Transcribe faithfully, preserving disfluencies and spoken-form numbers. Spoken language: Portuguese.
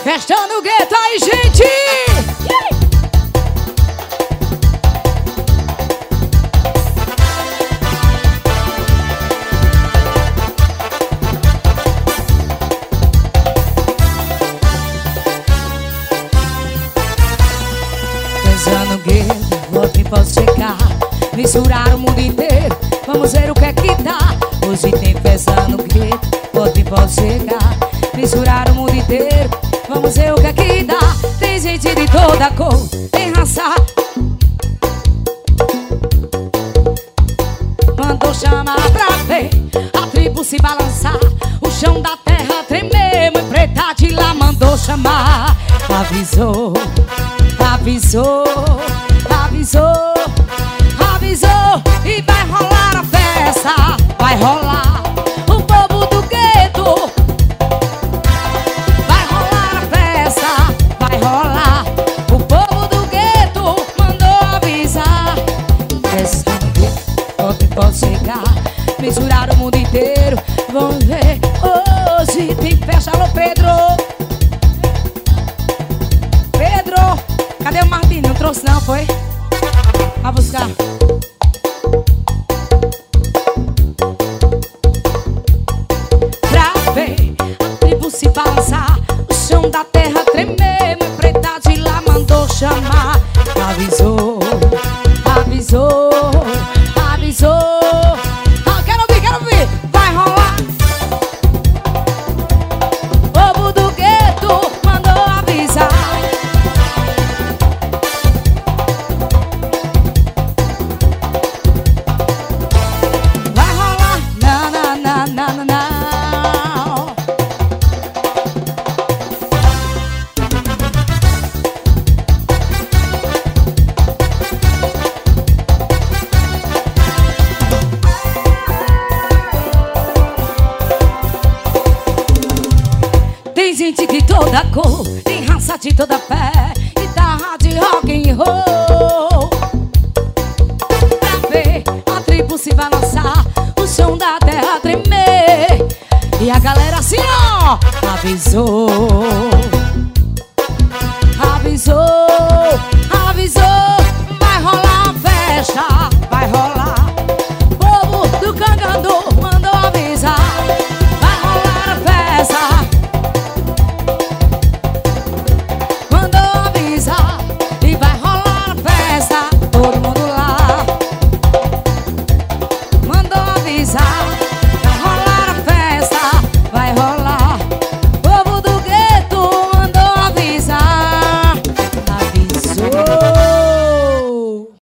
Festa no gueto aí, gente! Festa no gueto, logo posso chegar. Misturar o mundo inteiro, vamos ver o que é que dá. Hoje tem festa no gueto, logo posso chegar. Misturar o mundo inteiro, vamos ver o que é que dá. Tem gente de toda cor, tem raça. Mandou chamar pra ver a tribo se balançar, o chão da terra tremer. Mãe preta de lá mandou chamar. Avisou, avisou, avisou, avisou. E vai rolar a festa, vai rolar. O povo do gueto vai rolar a festa, vai rolar. O povo do gueto mandou avisar. Festa no gueto, pode, pode chegar. Misturar o mundo inteiro, vamos ver. Hoje tem festa, alô Pedro. Pedro, cadê o Martim? Não trouxe não, foi? Vai buscar. Pra ver a tribo se balançar, o chão da terra tremer. Mãe preta de lá mandou chamar. Avisou, avisou, avisou. Ah, quero ouvir, quero ouvir. Vai rolar. Povo do gueto mandou avisar. Vai rolar, na na na na na na. Tem gente de toda cor, tem raça de toda fé, guitarra de rock and roll. Pra ver a tribo se balançar, o chão da terra tremer. E a galera assim, ó, avisou.